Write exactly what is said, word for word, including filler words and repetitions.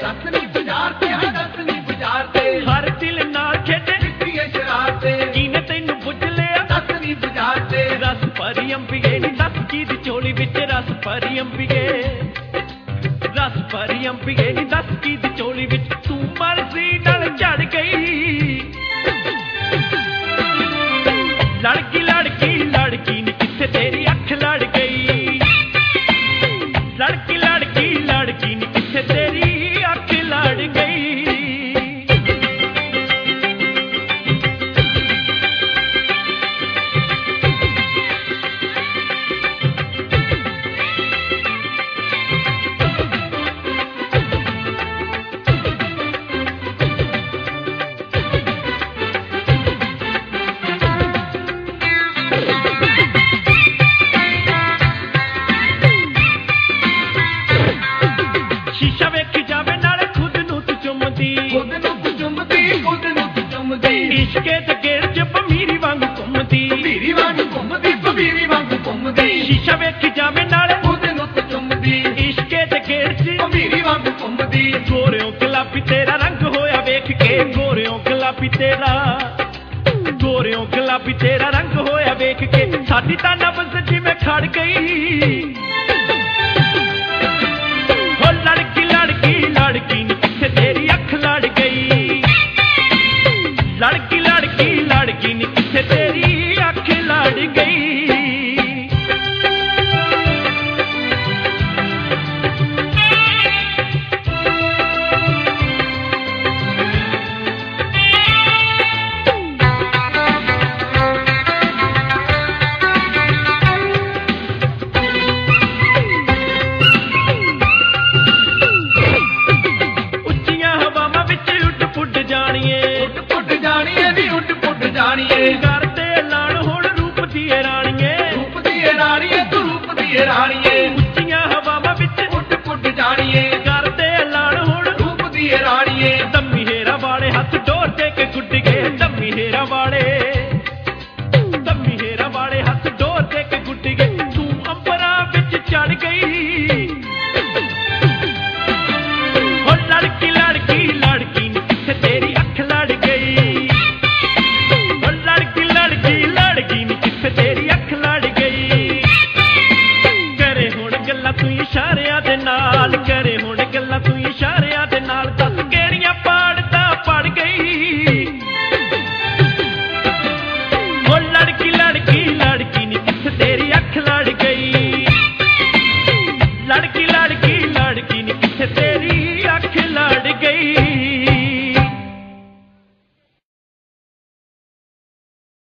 दसवीं बाजार ते है दसवीं बाजार ते हर दिल नाल खेडे चिट्टिए शरारते कीने तैनू बुझ लिया दसवीं बाजार ते रस भरी अंबिए नी दस की दी झोली विच रस भरी अंबिए रस भरी अंबिए नी दस की दी झोली विच तू मर्जी नाल चढ़ गई लड़की लड़की लड़की नी किथे तेरी अख लड़ गई लड़की लड़की लड़की नी किथे तेरी अख लड़ गई शीशा वेखी जावे नाले खुद नू तू चुमदी खुद नू तू चुमदी खुद नू तू चुमदी इश्के ते गेड़ च पमीरी वांगू घुमदी भीरी वांग घुमदी भीरी वांग घुमदी शीशा वेखी जावे नाले खुद नू तू चुमदी इश्के ते गेड़ च भीरी वांग घुमदी गोरियों गुलाबी तेरा रंग होया वेख के गोरियों गुलाबी तेरा गोरियों गुलाबी तेरा रंग होया वेख के साडी तां नब्ज़ जिवें खड़ गई